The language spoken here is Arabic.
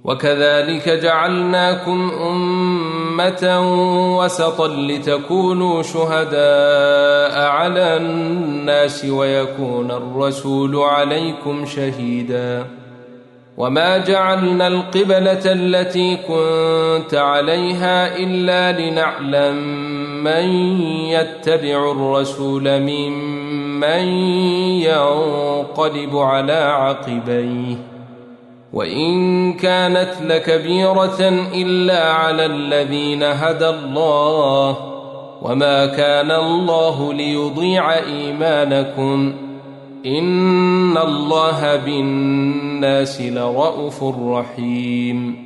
وكذلك جعلناكم أمة وسطا لتكونوا شهداء على الناس ويكون الرسول عليكم شهيدا وما جعلنا القبلة التي كنت عليها إلا لنعلم من يتبع الرسول ممن ينقلب على عقبيه وإن كانت لكبيرة إلا على الذين هدى الله وما كان الله ليضيع إيمانكم إن الله بالناس لرءوف رحيم